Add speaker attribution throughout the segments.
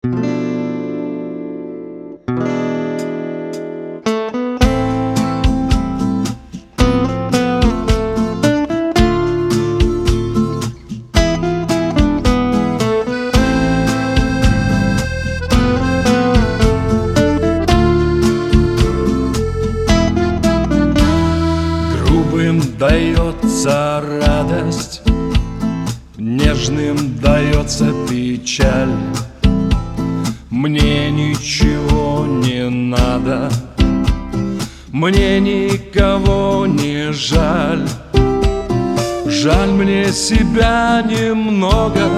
Speaker 1: Дается радость, нежным дается печаль. Мне ничего не надо, мне никого не жаль. Жаль мне себя немного,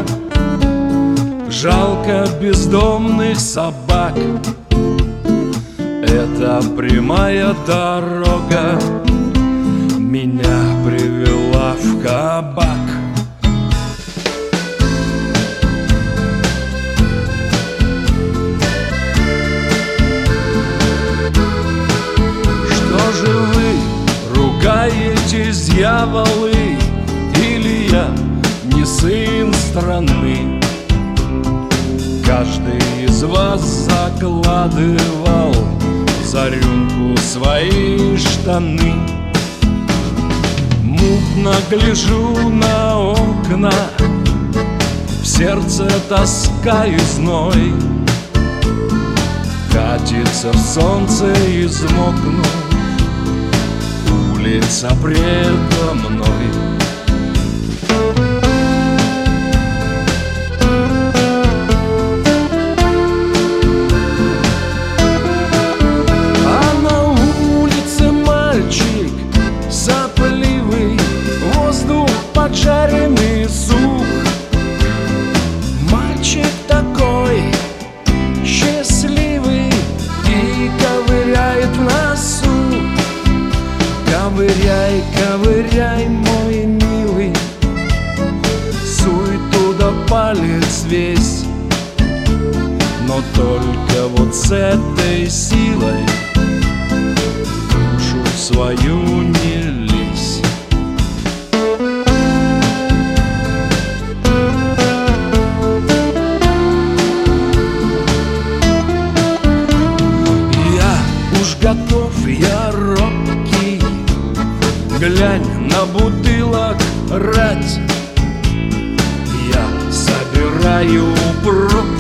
Speaker 1: жалко бездомных собак. Это прямая дорога меня привела в кабак. Что же вы ругаетесь, дьяволы? Или я не сын страны? Каждый из вас закладывал за рюмку свои штаны. Мутно гляжу на окна, в сердце тоска и зной. Катится в солнце, измокну, улица предо мной. Поджаренный сух. Мальчик такой счастливый и ковыряет в носу. Ковыряй, ковыряй, мой милый, суй туда палец весь. Но только вот с этой силой в душу свою не лезь. Готов я робкий, глянь на бутылок рать. Я собираю прок